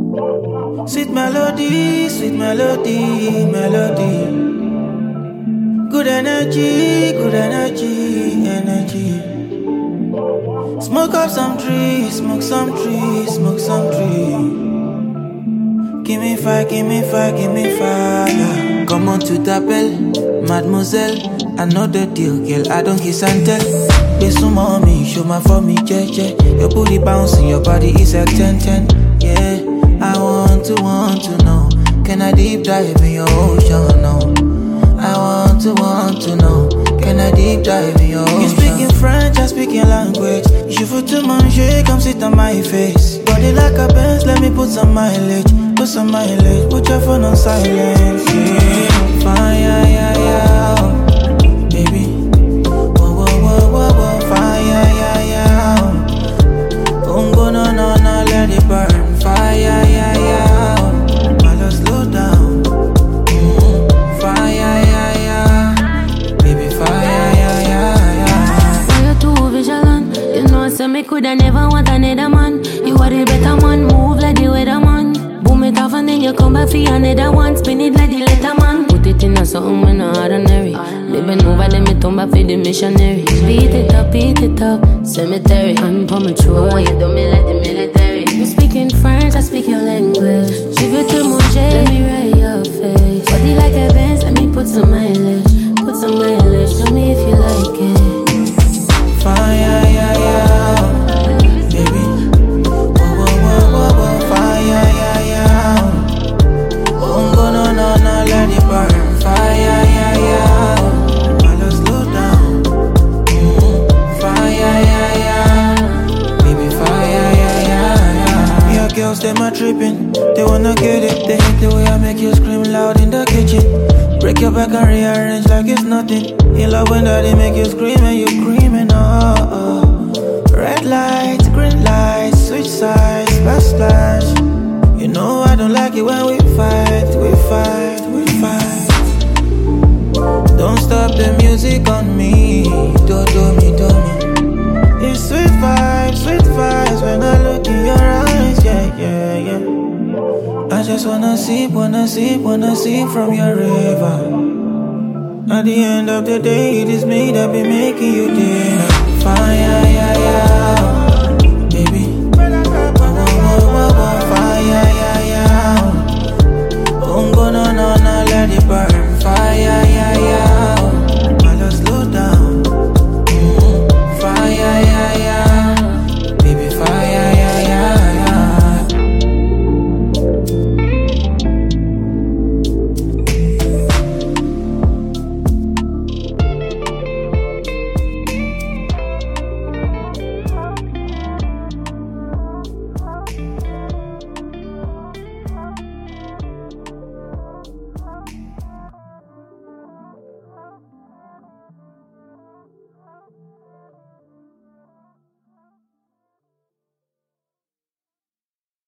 Sweet melody, sweet melody, melody. Good energy, good energy, energy. Smoke up some trees, smoke some trees, smoke some trees. Give me fire, give me fire, give me fire. Come on to t'appelle, mademoiselle. I know the deal, girl, I don't kiss and tell. They some mommy, show my for me, jeje. Your booty bouncing, your body is a 10-10. Yeah, I want to know. Can I deep dive in your ocean? No, I want to know. Can I deep dive in your ocean? You speak in French, I speak your language. Je veux te manger, come sit on my face. Body like a Benz, let me put some mileage. Put some mileage, put your phone on silence. Yeah, fire, yeah, yeah, baby. Whoa, whoa, whoa, whoa, whoa, fire, yeah, yeah. Don't go, no, no, no, let it burn. Fire, yeah, yeah. I love slow down. Fire, yeah, yeah. Baby, fire, yeah, yeah, yeah. Why you too vigilant? You know, say me coulda never want another man. You are the better man, move like the weatherman. Boom it off and then you come back for another one. Spin it like the letter man. Put it in a something when not ordinary. Living over them, me come back for the missionary. Beat it up, cemetery. I'm for my true, why you do me like the military? You speak in French, I speak your language. Je veux te manger, let me write your face. Body like a Benz, let me put some mileage. Put some mileage, tell me if you like it. Fire, yeah, yeah, baby. Whoa, whoa, whoa, whoa, whoa. Fire, yeah, yeah. Don't go, no, no, no, let it burn. Fire, yeah, yeah. I love slow down. Fire, yeah, yeah. Baby, fire, yeah, yeah, yeah. Your girls, them are tripping. They wanna get it. They hate the way I make you scream loud in the kitchen. Break your back and rearrange like it's nothing. You love when they make you scream and you screaming, oh. Red lights, green lights, switch sides, splash, splash. You know I don't like it when we fight. Don't stop the music on me. Do me. It's sweet vibes when I look in your eyes, yeah. I just wanna sip from your river. At the end of the day, it is me that be making you dinner. Fire, yeah, yeah.